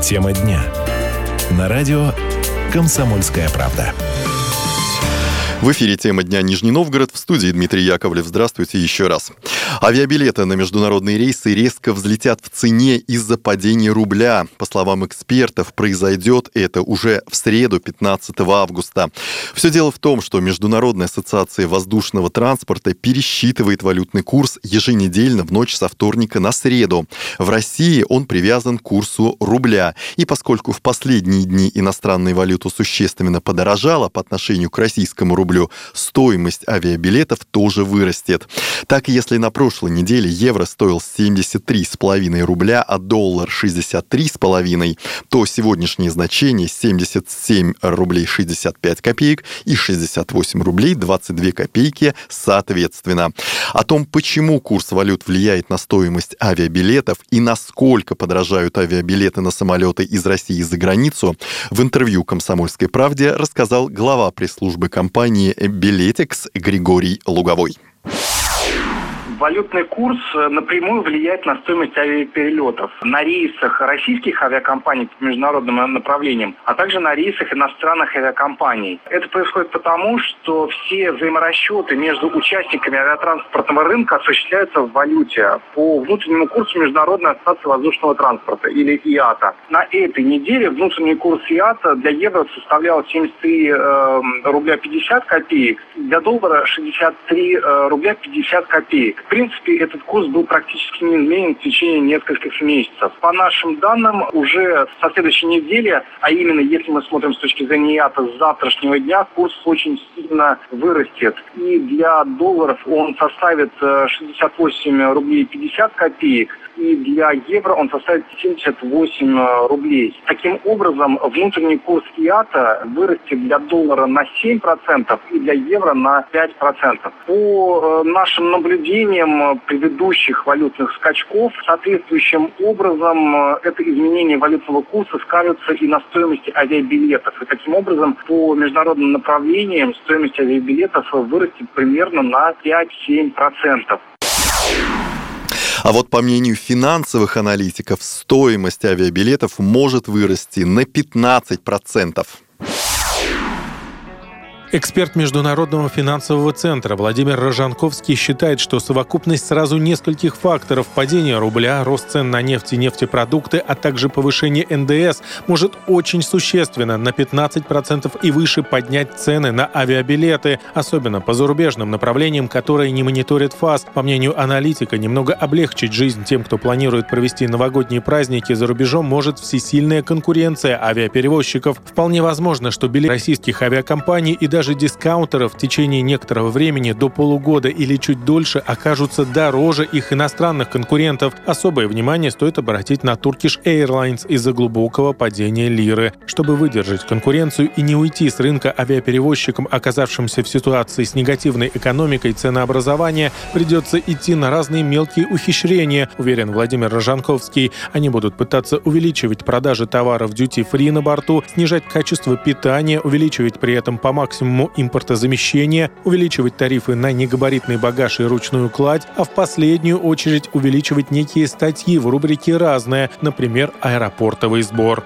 Тема дня. На радио «Комсомольская правда». В эфире «Тема дня» Нижний Новгород. В студии Дмитрий Яковлев. Здравствуйте еще раз. Авиабилеты на международные рейсы резко взлетят в цене из-за падения рубля. По словам экспертов, произойдет это уже в среду, 15 августа. Все дело в том, что Международная ассоциация воздушного транспорта пересчитывает валютный курс еженедельно в ночь со вторника на среду. В России он привязан к курсу рубля. И поскольку в последние дни иностранная валюта существенно подорожала по отношению к российскому рублю, стоимость авиабилетов тоже вырастет. Так, если на прошлой неделе евро стоил 73,5 рубля, а доллар 63,5, то сегодняшние значения 77 рублей 65 копеек и 68 рублей 22 копейки соответственно. О том, почему курс валют влияет на стоимость авиабилетов и насколько подорожают авиабилеты на самолеты из России за границу, в интервью «Комсомольской правде» рассказал глава пресс-службы компании «Билетикс» Григорий Луговой. Валютный курс напрямую влияет на стоимость авиаперелетов на рейсах российских авиакомпаний по международным направлениям, а также на рейсах иностранных авиакомпаний. Это происходит потому, что все взаиморасчеты между участниками авиатранспортного рынка осуществляются в валюте по внутреннему курсу Международной ассоциации воздушного транспорта, или ИАТА. На этой неделе внутренний курс ИАТА для евро составлял 73 рубля 50 копеек, для доллара 63 рубля 50 копеек. В принципе, этот курс был практически неизменен в течение нескольких месяцев. По нашим данным, уже со следующей недели, а именно если мы смотрим с точки зрения ИАТА с завтрашнего дня, курс очень сильно вырастет. И для долларов он составит 68 рублей 50 копеек, и для евро он составит 78 рублей. Таким образом, внутренний курс ИАТА вырастет для доллара на 7% и для евро на 5%. По нашим наблюдениям предыдущих валютных скачков, соответствующим образом это изменение валютного курса скажется и на стоимости авиабилетов. И таким образом, по международным направлениям стоимость авиабилетов вырастет примерно на 5-7%. А вот по мнению финансовых аналитиков, стоимость авиабилетов может вырасти на 15%. Эксперт Международного финансового центра Владимир Рожанковский считает, что совокупность сразу нескольких факторов – падения рубля, рост цен на нефть и нефтепродукты, а также повышение НДС – может очень существенно на 15% и выше поднять цены на авиабилеты, особенно по зарубежным направлениям, которые не мониторит ФАС. По мнению аналитика, немного облегчить жизнь тем, кто планирует провести новогодние праздники за рубежом, может всесильная конкуренция авиаперевозчиков. Вполне возможно, что билеты российских авиакомпаний и даже дискаунтеров в течение некоторого времени до полугода или чуть дольше окажутся дороже их иностранных конкурентов. Особое внимание стоит обратить на Turkish Airlines из-за глубокого падения лиры. Чтобы выдержать конкуренцию и не уйти с рынка авиаперевозчикам, оказавшимся в ситуации с негативной экономикой ценообразования, придется идти на разные мелкие ухищрения, уверен Владимир Рожанковский. Они будут пытаться увеличивать продажи товаров duty-free на борту, снижать качество питания, увеличивать при этом по максимуму импортозамещения, увеличивать тарифы на негабаритный багаж и ручную кладь, а в последнюю очередь увеличивать некие статьи в рубрике «Разное», например, аэропортовый сбор.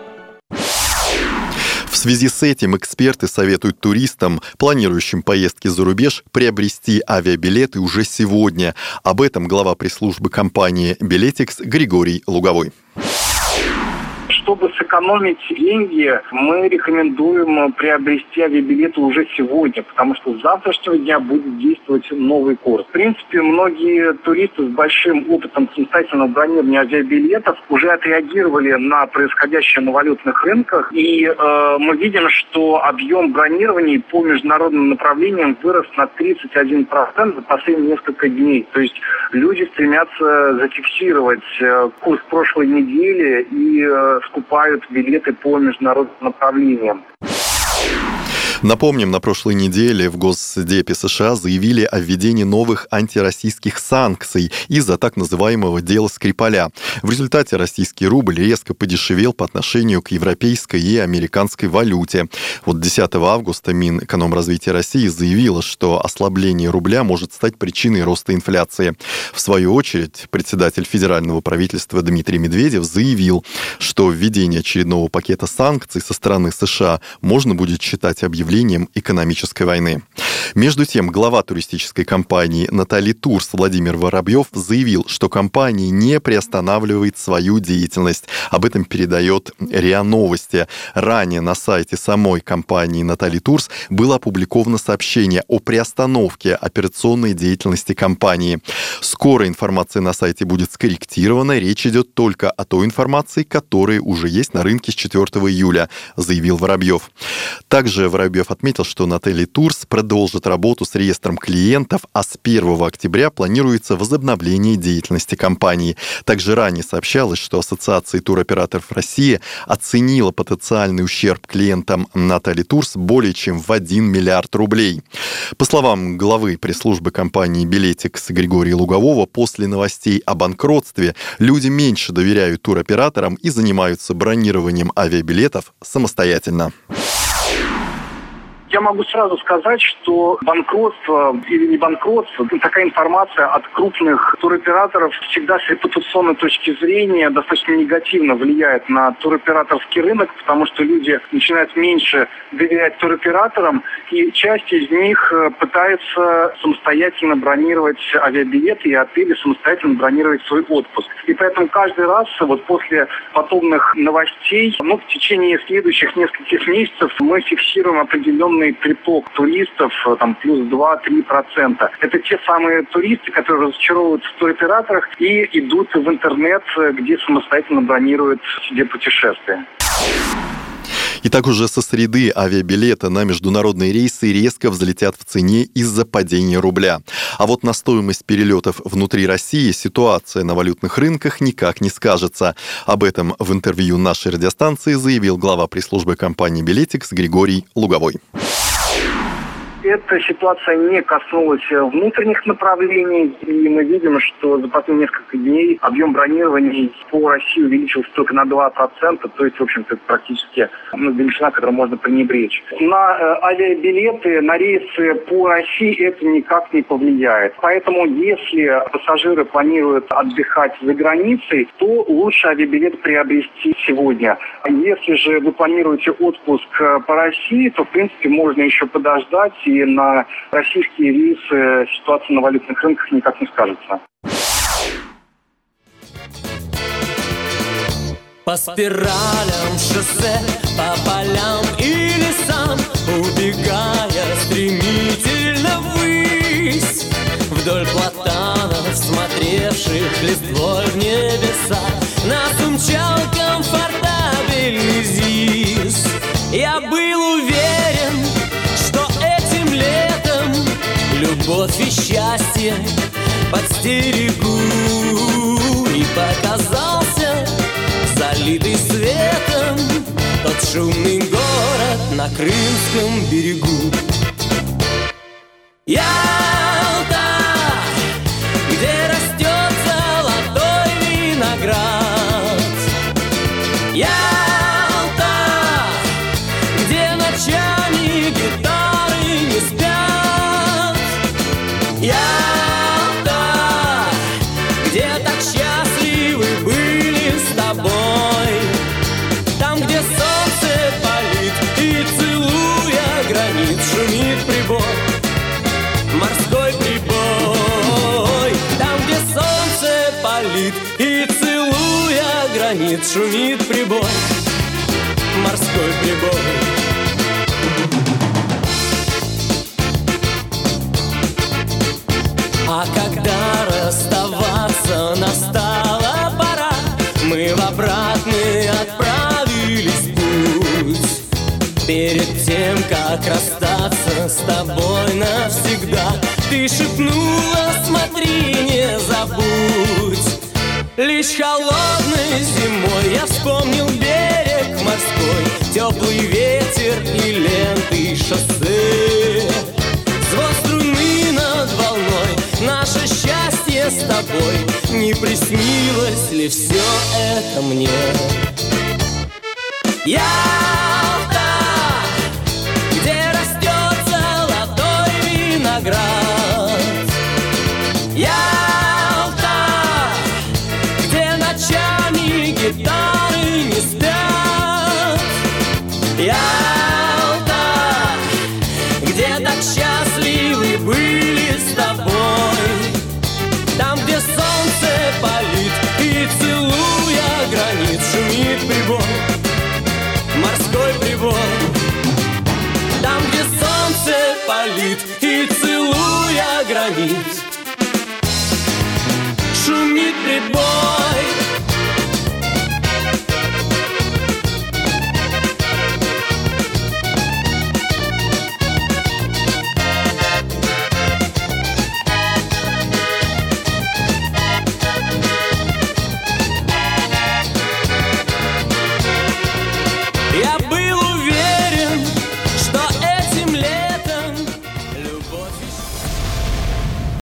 В связи с этим эксперты советуют туристам, планирующим поездки за рубеж, приобрести авиабилеты уже сегодня. Об этом глава пресс-службы компании «Билетикс» Григорий Луговой. Чтобы сэкономить деньги, мы рекомендуем приобрести авиабилеты уже сегодня, потому что с завтрашнего дня будет действовать новый курс. В принципе, многие туристы с большим опытом самостоятельного бронирования авиабилетов уже отреагировали на происходящее на валютных рынках, и мы видим, что объем бронирований по международным направлениям вырос на 31% за последние несколько дней. То есть люди стремятся зафиксировать курс прошлой недели и скупают билеты по международным направлениям. Напомним, на прошлой неделе в Госдепе США заявили о введении новых антироссийских санкций из-за так называемого дела Скрипаля. В результате российский рубль резко подешевел по отношению к европейской и американской валюте. 10 августа Минэкономразвития России заявило, что ослабление рубля может стать причиной роста инфляции. В свою очередь, председатель федерального правительства Дмитрий Медведев заявил, что введение очередного пакета санкций со стороны США можно будет считать объявлением экономической войны. Между тем, глава туристической компании Натали Турс Владимир Воробьев заявил, что компания не приостанавливает свою деятельность. Об этом передает РИА Новости. Ранее на сайте самой компании Натали Турс было опубликовано сообщение о приостановке операционной деятельности компании. Скоро информация на сайте будет скорректирована. Речь идет только о той информации, которая уже есть на рынке с 4 июля, заявил Воробьев. Также Воробьев отметил, что Натали Турс продолжит работу с реестром клиентов, а с 1 октября планируется возобновление деятельности компании. Также ранее сообщалось, что Ассоциация туроператоров России оценила потенциальный ущерб клиентам Натали Турс более чем в 1 миллиард рублей. По словам главы пресс-службы компании «Билетикс» Григория Лугового, после новостей о банкротстве люди меньше доверяют туроператорам и занимаются бронированием авиабилетов самостоятельно. Я могу сразу сказать, что банкротство или не банкротство, такая информация от крупных туроператоров всегда с репутационной точки зрения достаточно негативно влияет на туроператорский рынок, потому что люди начинают меньше доверять туроператорам, и часть из них пытается самостоятельно бронировать авиабилеты и отели, самостоятельно бронировать свой отпуск. И поэтому каждый раз после подобных новостей, в течение следующих нескольких месяцев мы фиксируем определенный приток туристов, плюс 2-3%. Это те самые туристы, которые разочаровываются в туроператорах и идут в интернет, где самостоятельно бронируют себе путешествия. Итак, уже со среды авиабилеты на международные рейсы резко взлетят в цене из-за падения рубля. А вот на стоимость перелетов внутри России ситуация на валютных рынках никак не скажется. Об этом в интервью нашей радиостанции заявил глава пресс-службы компании «Билетикс» Григорий Луговой. Эта ситуация не коснулась внутренних направлений, и мы видим, что за последние несколько дней объем бронирований по России увеличился только на 2%, то есть, в общем-то, это практически величина, которую можно пренебречь. На авиабилеты, на рейсы по России это никак не повлияет. Поэтому, если пассажиры планируют отдыхать за границей, то лучше авиабилет приобрести сегодня. Если же вы планируете отпуск по России, то, в принципе, можно еще подождать, и на российские рейсы ситуация на валютных рынках никак не скажется. По спиралям шоссе, по полям и лесам, убегая стремительно ввысь, вдоль платанов, смотревших листвой в небеса, нас умчал комфортабельный ЗИС. Я был уверен, что этим летом любовь и счастье подстерегу, и показался залитый светом тот шумный город на Крымском берегу. Ялта, где растет золотой виноград. Ялта, где ночами гитары не спят. Ялта, где так счастливы были с тобой. Там, где солнце палит и, целуя гранит, шумит прибой. Морской прибой. Там, где солнце палит и, целуя гранит, шумит прибой. Морской прибой. А когда расставаться настала пора, мы в обратный отправились в путь. Перед тем, как расстаться с тобой навсегда, ты шепнула: смотри, не забудь. Лишь холодной зимой я вспомнил берег морской, теплый ветер и ленты шоссе. тобой. Не приснилось ли все это мне? Ялта, где растет золотой виноград. Ялта, где ночами гитары не спят. Ялта, где так счастливы были с тобой. Там, где солнце палит и, целуя гранит, шумит прибой, морской прибой. Там, где солнце палит и, целуя гранит,